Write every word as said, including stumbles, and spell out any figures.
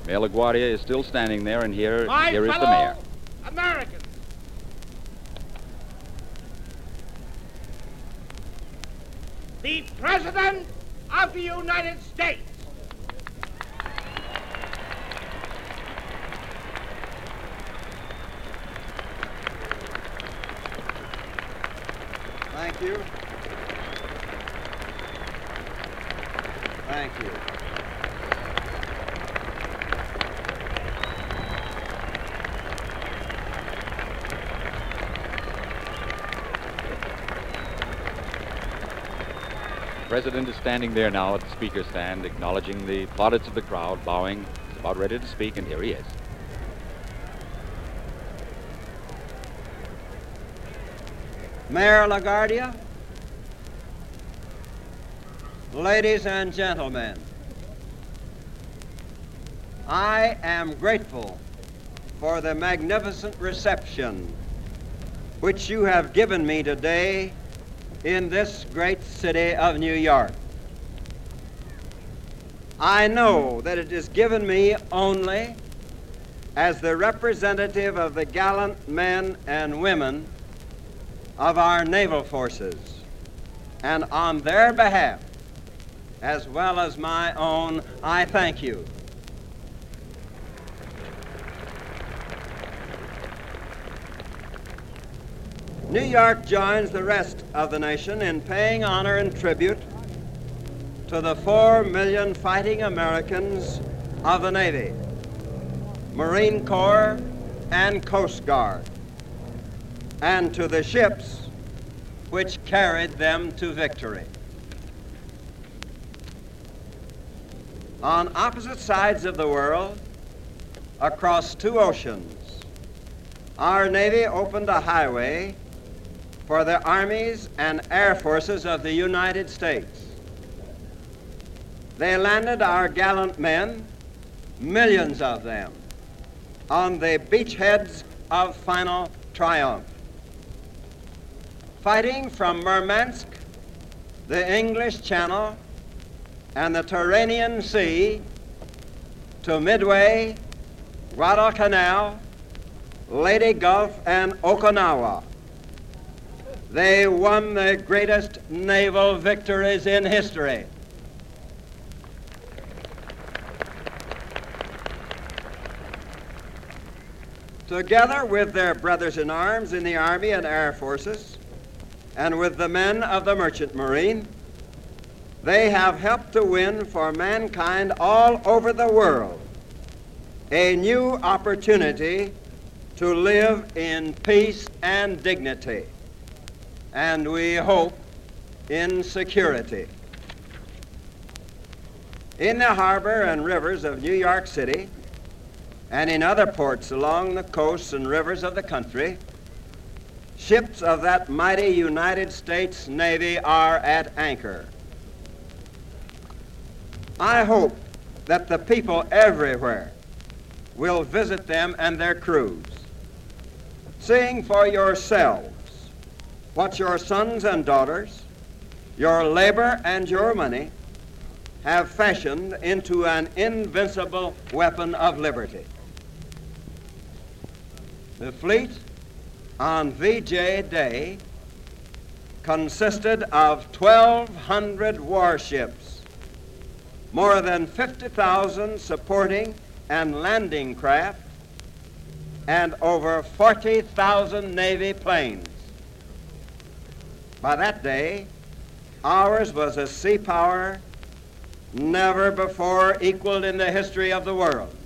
Mayor LaGuardia is still standing there, and here, My here is the fellow mayor. Americans, the President of the United States. Thank you. Thank you. The President is standing there now at the speaker's stand, acknowledging the plaudits of the crowd, bowing. He's about ready to speak, and here he is. Mayor LaGuardia, ladies and gentlemen, I am grateful for the magnificent reception which you have given me today in this great city of New York. I know that it is given me only as the representative of the gallant men and women of our naval forces, and on their behalf, as well as my own, I thank you. New York joins the rest of the nation in paying honor and tribute to the four million fighting Americans of the Navy, Marine Corps, and Coast Guard, and to the ships which carried them to victory. On opposite sides of the world, across two oceans, our Navy opened a highway for the armies and air forces of the United States. They landed our gallant men, millions of them, on the beachheads of final triumph. Fighting from Murmansk, the English Channel, and the Tyrrhenian Sea to Midway, Guadalcanal, Leyte Gulf, and Okinawa. They won the greatest naval victories in history. Together with their brothers in arms in the Army and Air Forces, and with the men of the Merchant Marine, they have helped to win for mankind all over the world a new opportunity to live in peace and dignity, and we hope in security. In the harbor and rivers of New York City and in other ports along the coasts and rivers of the country, ships of that mighty United States Navy are at anchor. I hope that the people everywhere will visit them and their crews, seeing for yourselves what your sons and daughters, your labor and your money have fashioned into an invincible weapon of liberty. The fleet on V J Day consisted of twelve hundred warships, more than fifty thousand supporting and landing craft, and over forty thousand Navy planes. By that day, ours was a sea power never before equaled in the history of the world.